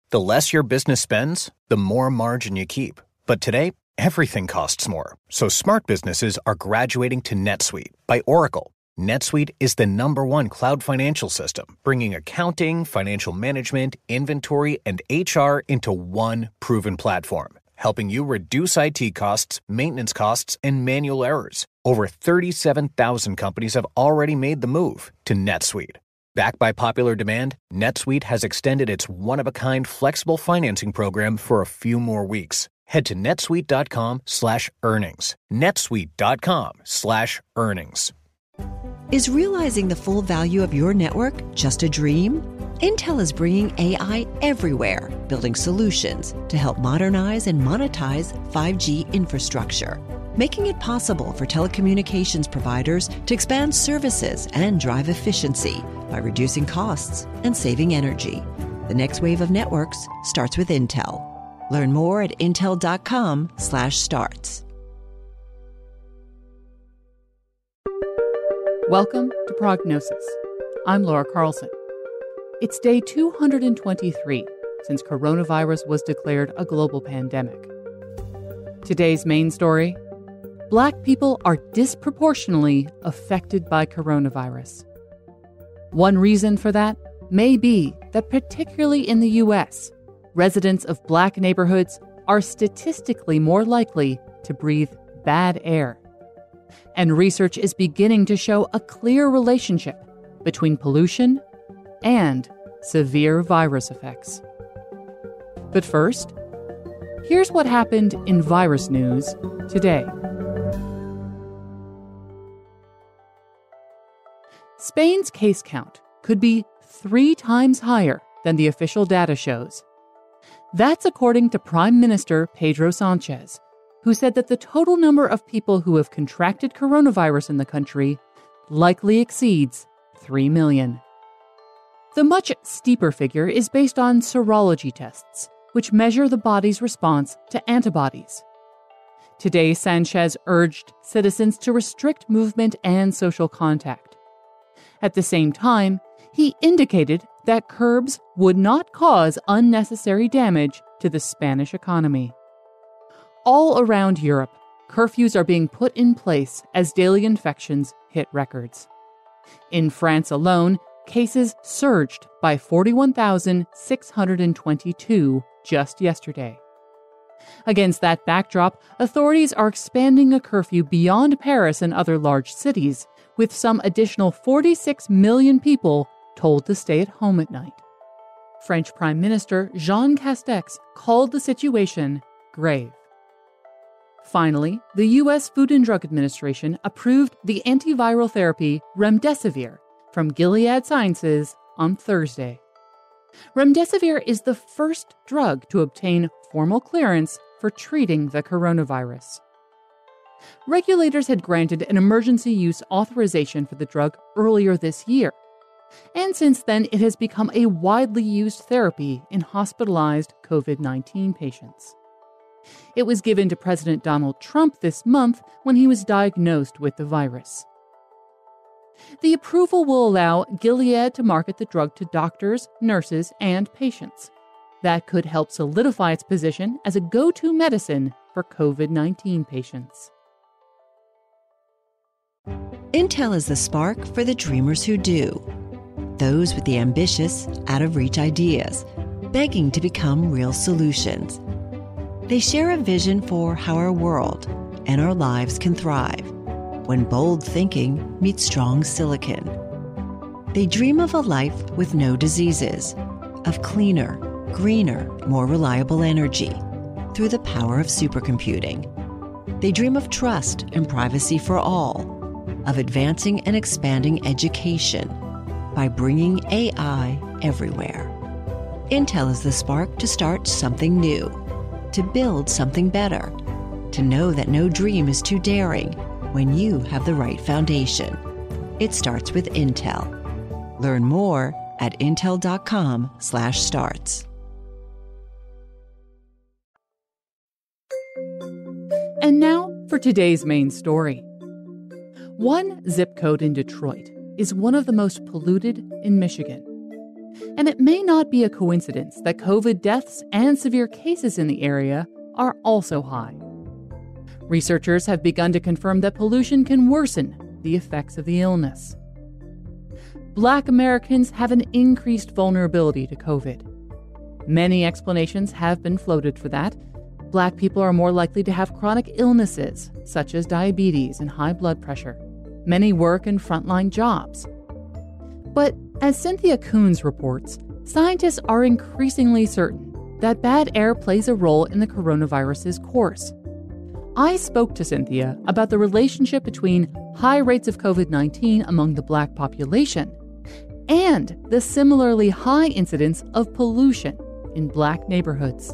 The less your business spends, the more margin you keep. But today, everything costs more. So smart businesses are graduating to NetSuite by Oracle. NetSuite is the #1 cloud financial system, bringing accounting, financial management, inventory, and HR into one proven platform, helping you reduce IT costs, maintenance costs, and manual errors. Over 37,000 companies have already made the move to NetSuite. Backed by popular demand, NetSuite has extended its one-of-a-kind flexible financing program for a few more weeks. Head to netsuite.com/earnings. netsuite.com/earnings. Is realizing the full value of your network just a dream? Intel is bringing AI everywhere, building solutions to help modernize and monetize 5G infrastructure, making it possible for telecommunications providers to expand services and drive efficiency by reducing costs and saving energy. The next wave of networks starts with Intel. Learn more at intel.com/starts. Welcome to Prognosis. I'm Laura Carlson. It's day 223 since coronavirus was declared a global pandemic. Today's main story: Black people are disproportionately affected by coronavirus. One reason for that may be that particularly in the U.S., residents of Black neighborhoods are statistically more likely to breathe bad air. And research is beginning to show a clear relationship between pollution and severe virus effects. But first, here's what happened in virus news today. Spain's case count could be 3 times higher than the official data shows. That's according to Prime Minister Pedro Sanchez, who said that the total number of people who have contracted coronavirus in the country likely exceeds 3 million. The much steeper figure is based on serology tests, which measure the body's response to antibodies. Today, Sanchez urged citizens to restrict movement and social contact. At the same time, he indicated that curbs would not cause unnecessary damage to the Spanish economy. All around Europe, curfews are being put in place as daily infections hit records. In France alone, cases surged by 41,622 just yesterday. Against that backdrop, authorities are expanding a curfew beyond Paris and other large cities, with some additional 46 million people told to stay at home at night. French Prime Minister Jean Castex called the situation grave. Finally, the U.S. Food and Drug Administration approved the antiviral therapy Remdesivir from Gilead Sciences on Thursday. Remdesivir is the first drug to obtain formal clearance for treating the coronavirus. Regulators had granted an emergency use authorization for the drug earlier this year, and since then it has become a widely used therapy in hospitalized COVID-19 patients. It was given to President Donald Trump this month when he was diagnosed with the virus. The approval will allow Gilead to market the drug to doctors, nurses, and patients. That could help solidify its position as a go-to medicine for COVID-19 patients. Intel is the spark for the dreamers who do. Those with the ambitious, out-of-reach ideas, begging to become real solutions. They share a vision for how our world and our lives can thrive when bold thinking meets strong silicon. They dream of a life with no diseases, of cleaner, greener, more reliable energy through the power of supercomputing. They dream of trust and privacy for all, of advancing and expanding education by bringing AI everywhere. Intel is the spark to start something new, to build something better, to know that no dream is too daring when you have the right foundation. It starts with Intel. Learn more at intel.com/starts. And now for today's main story. One zip code in Detroit is one of the most polluted in Michigan. and it may not be a coincidence that COVID deaths and severe cases in the area are also high. Researchers have begun to confirm that pollution can worsen the effects of the illness. Black Americans have an increased vulnerability to COVID. Many explanations have been floated for that. Black people are more likely to have chronic illnesses, such as diabetes and high blood pressure. Many work in frontline jobs. But as Cynthia Coons reports, scientists are increasingly certain that bad air plays a role in the coronavirus's course. I spoke to Cynthia about the relationship between high rates of COVID-19 among the Black population and the similarly high incidence of pollution in Black neighborhoods.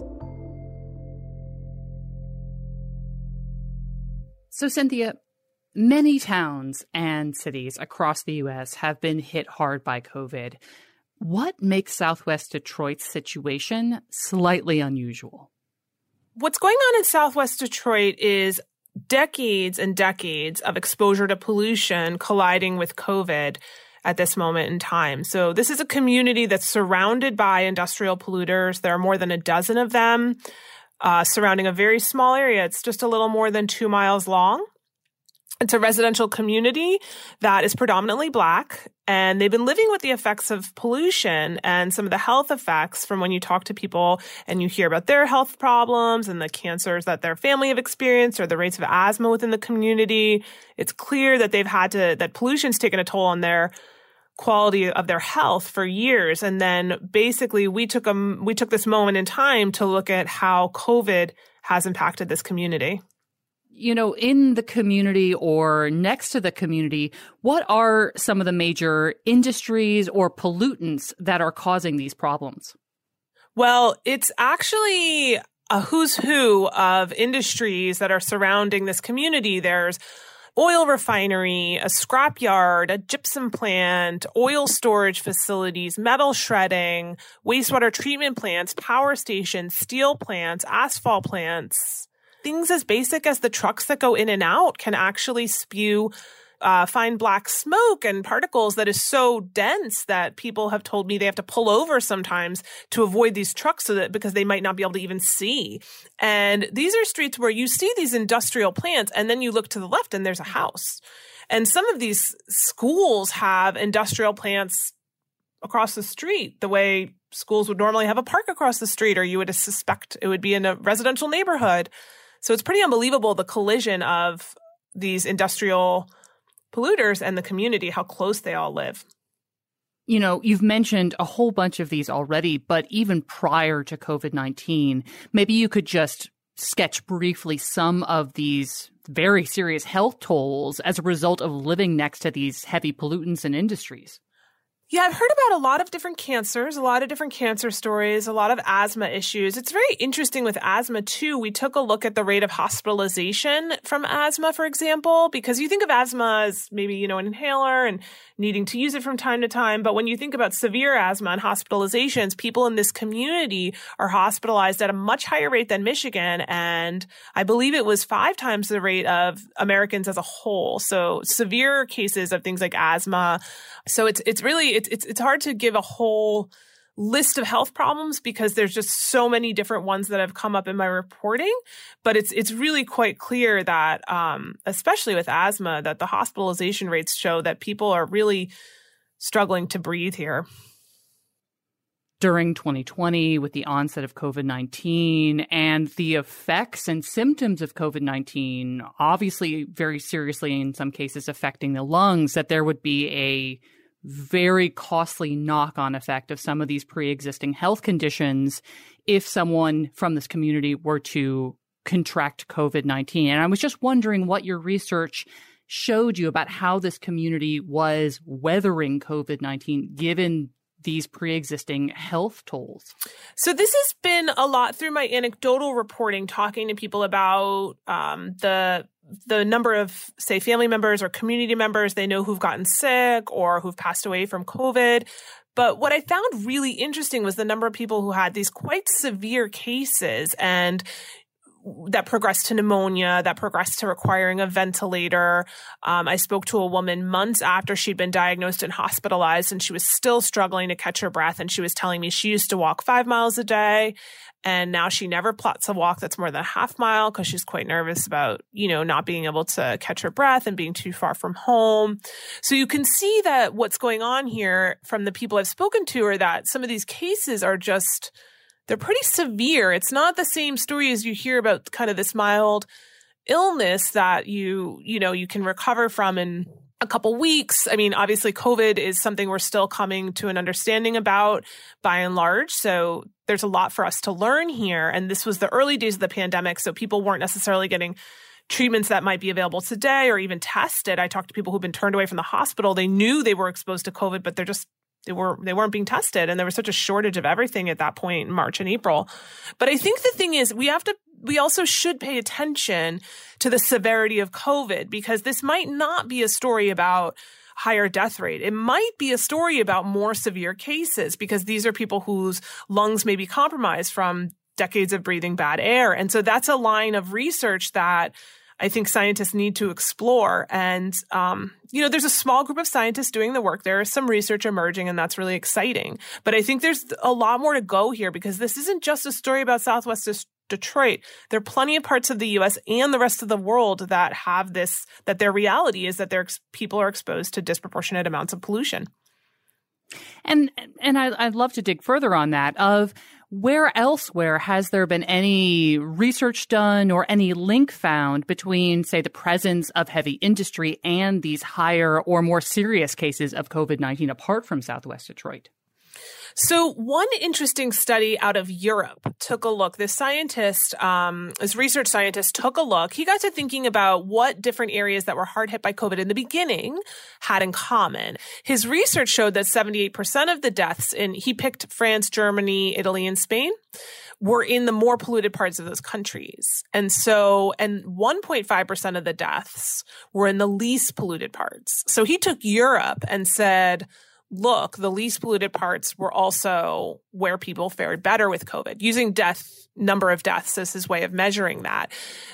So, Cynthia, many towns and cities across the U.S. have been hit hard by COVID. What makes Southwest Detroit's situation slightly unusual? What's going on in Southwest Detroit is decades and decades of exposure to pollution colliding with COVID at this moment in time. So this is a community that's surrounded by industrial polluters. There are more than a dozen of them surrounding a very small area. It's just a little more than 2 miles long. It's a residential community that is predominantly Black, and they've been living with the effects of pollution and some of the health effects from when you talk to people and you hear about their health problems and the cancers that their family have experienced or the rates of asthma within the community. It's clear that that pollution's taken a toll on their quality of their health for years. And then basically we took this moment in time to look at how COVID has impacted this community. You know, in the community or next to the community, what are some of the major industries or pollutants that are causing these problems? Well, it's actually a who's who of industries that are surrounding this community. There's oil refinery, a scrapyard, a gypsum plant, oil storage facilities, metal shredding, wastewater treatment plants, power stations, steel plants, asphalt plants. Things as basic as the trucks that go in and out can actually spew fine black smoke and particles that is so dense that people have told me they have to pull over sometimes to avoid these trucks because they might not be able to even see. And these are streets where you see these industrial plants and then you look to the left and there's a house. And some of these schools have industrial plants across the street the way schools would normally have a park across the street, or you would suspect it would be in a residential neighborhood. So it's pretty unbelievable, the collision of these industrial polluters and the community, how close they all live. You know, you've mentioned a whole bunch of these already, but even prior to COVID-19, maybe you could just sketch briefly some of these very serious health tolls as a result of living next to these heavy pollutants and industries. Yeah, I've heard about a lot of different cancers, a lot of different cancer stories, a lot of asthma issues. It's very interesting with asthma, too. We took a look at the rate of hospitalization from asthma, for example, because you think of asthma as maybe, an inhaler and needing to use it from time to time. But when you think about severe asthma and hospitalizations, people in this community are hospitalized at a much higher rate than Michigan. And I believe it was 5 times the rate of Americans as a whole. So severe cases of things like asthma. So it's really hard to give a whole list of health problems because there's just so many different ones that have come up in my reporting. But it's really quite clear that, especially with asthma, that the hospitalization rates show that people are really struggling to breathe here. During 2020, with the onset of COVID-19 and the effects and symptoms of COVID-19, obviously very seriously in some cases affecting the lungs, that there would be a very costly knock-on effect of some of these pre-existing health conditions if someone from this community were to contract COVID-19. And I was just wondering what your research showed you about how this community was weathering COVID-19 given these pre-existing health tolls. So this has been a lot through my anecdotal reporting, talking to people about the number of, say, family members or community members they know who've gotten sick or who've passed away from COVID. But what I found really interesting was the number of people who had these quite severe cases. And that progressed to pneumonia, that progressed to requiring a ventilator. I spoke to a woman months after she'd been diagnosed and hospitalized, and she was still struggling to catch her breath. And she was telling me she used to walk 5 miles a day, and now she never plots a walk that's more than a half mile because she's quite nervous about, not being able to catch her breath and being too far from home. So you can see that what's going on here from the people I've spoken to are that some of these cases are just, they're pretty severe. It's not the same story as you hear about kind of this mild illness that you can recover from in a couple weeks. I mean, obviously, COVID is something we're still coming to an understanding about by and large. So there's a lot for us to learn here. And this was the early days of the pandemic. So people weren't necessarily getting treatments that might be available today or even tested. I talked to people who've been turned away from the hospital. They knew they were exposed to COVID, but they weren't being tested. And there was such a shortage of everything at that point in March and April. But I think the thing is we also should pay attention to the severity of COVID, because this might not be a story about higher death rate. It might be a story about more severe cases, because these are people whose lungs may be compromised from decades of breathing bad air. And so that's a line of research that I think scientists need to explore. And, there's a small group of scientists doing the work. There is some research emerging, and that's really exciting. But I think there's a lot more to go here, because this isn't just a story about Southwest Detroit. There are plenty of parts of the U.S. and the rest of the world that have this, that their reality is that their people are exposed to disproportionate amounts of pollution. And I'd love to dig further on that, of where elsewhere has there been any research done or any link found between, say, the presence of heavy industry and these higher or more serious cases of COVID-19 apart from Southwest Detroit? So one interesting study out of Europe took a look. This research scientist took a look. He got to thinking about what different areas that were hard hit by COVID in the beginning had in common. His research showed that 78% of the deaths he picked France, Germany, Italy, and Spain, were in the more polluted parts of those countries. And 1.5% of the deaths were in the least polluted parts. So he took Europe and said, look, the least polluted parts were also where people fared better with COVID, using number of deaths as his way of measuring that.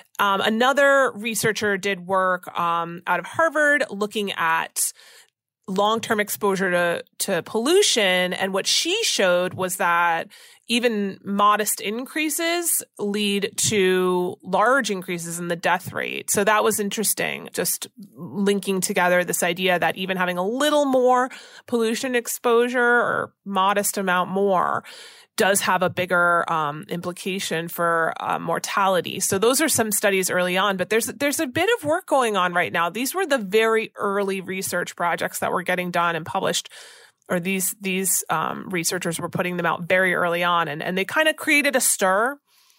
Another researcher did work out of Harvard looking at long-term exposure to pollution. And what she showed was that even modest increases lead to large increases in the death rate. So that was interesting, just linking together this idea that even having a little more pollution exposure or modest amount more does have a bigger implication for mortality. So those are some studies early on, but there's a bit of work going on right now. These were the very early research projects that were getting done and published, or these researchers were putting them out very early on, and they kind of created a stir.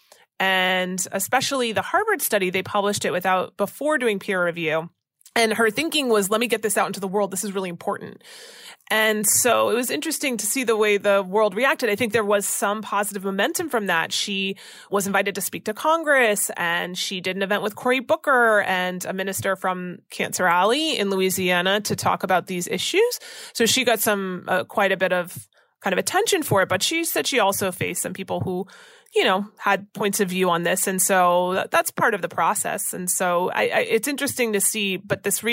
And especially the Harvard study, they published it before doing peer review. And her thinking was, let me get this out into the world. This is really important. And so it was interesting to see the way the world reacted. I think there was some positive momentum from that. She was invited to speak to Congress, and she did an event with Cory Booker and a minister from Cancer Alley in Louisiana to talk about these issues. So she got some quite a bit of kind of attention for it. But she said she also faced some people who, had points of view on this. And so that's part of the process. And so it's interesting to see, but these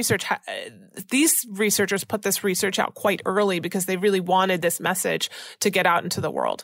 researchers put this research out quite early because they really wanted this message to get out into the world.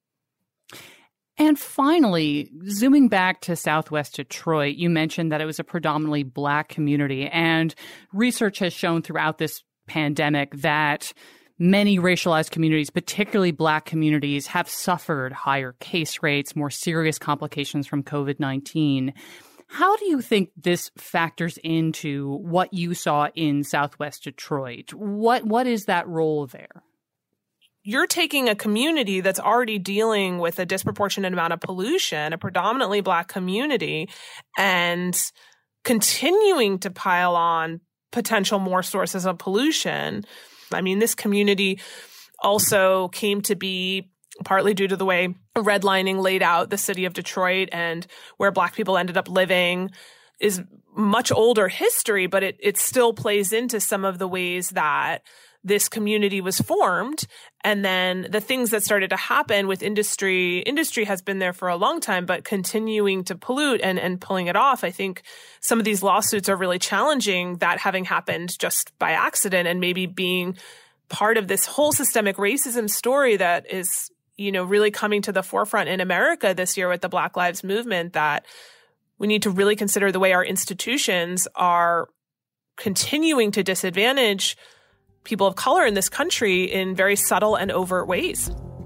And finally, zooming back to Southwest Detroit, you mentioned that it was a predominantly Black community, and research has shown throughout this pandemic that many racialized communities, particularly Black communities, have suffered higher case rates, more serious complications from COVID-19. How do you think this factors into what you saw in Southwest Detroit? What is that role there? You're taking a community that's already dealing with a disproportionate amount of pollution, a predominantly Black community, and continuing to pile on potential more sources of pollution. I mean, this community also came to be partly due to the way redlining laid out the city of Detroit, and where Black people ended up living is much older history, but it still plays into some of the ways that this community was formed. And then the things that started to happen with industry has been there for a long time, but continuing to pollute and pulling it off. I think some of these lawsuits are really challenging that having happened just by accident and maybe being part of this whole systemic racism story that is, really coming to the forefront in America this year with the Black Lives Movement, that we need to really consider the way our institutions are continuing to disadvantage people of color in this country in very subtle and overt ways.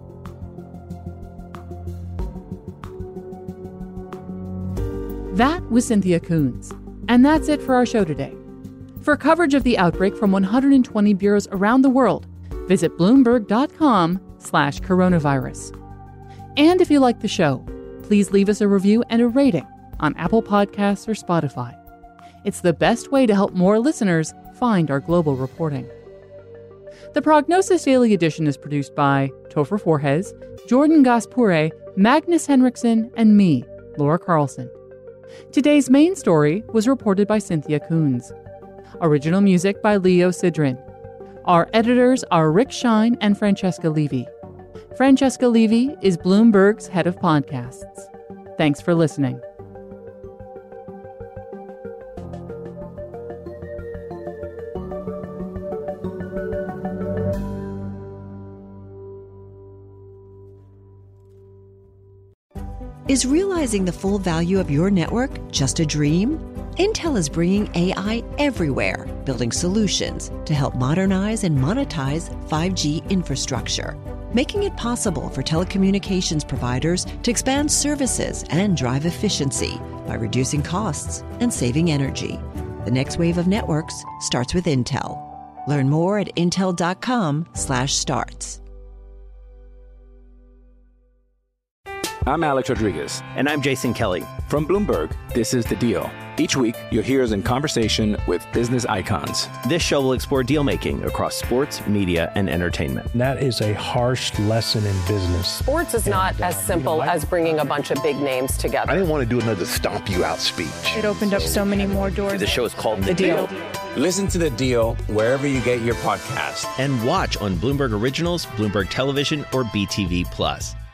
That was Cynthia Koons. And that's it for our show today. For coverage of the outbreak from 120 bureaus around the world, visit Bloomberg.com/coronavirus. And if you like the show, please leave us a review and a rating on Apple Podcasts or Spotify. It's the best way to help more listeners find our global reporting. The Prognosis Daily Edition is produced by Topher Forges, Jordan Gaspure, Magnus Henriksen, and me, Laura Carlson. Today's main story was reported by Cynthia Koons. Original music by Leo Sidrin. Our editors are Rick Shine and Francesca Levy. Francesca Levy is Bloomberg's head of podcasts. Thanks for listening. Is realizing the full value of your network just a dream? Intel is bringing AI everywhere, building solutions to help modernize and monetize 5G infrastructure, making it possible for telecommunications providers to expand services and drive efficiency by reducing costs and saving energy. The next wave of networks starts with Intel. Learn more at intel.com/starts. I'm Alex Rodriguez. And I'm Jason Kelly. From Bloomberg, this is The Deal. Each week, you'll hear us in conversation with business icons. This show will explore deal-making across sports, media, and entertainment. That is a harsh lesson in business. Sports is not as simple as bringing a bunch of big names together. I didn't want to do another stomp you out speech. It opened up so many more doors. The show is called The Deal. Listen to The Deal wherever you get your podcast. And watch on Bloomberg Originals, Bloomberg Television, or BTV+.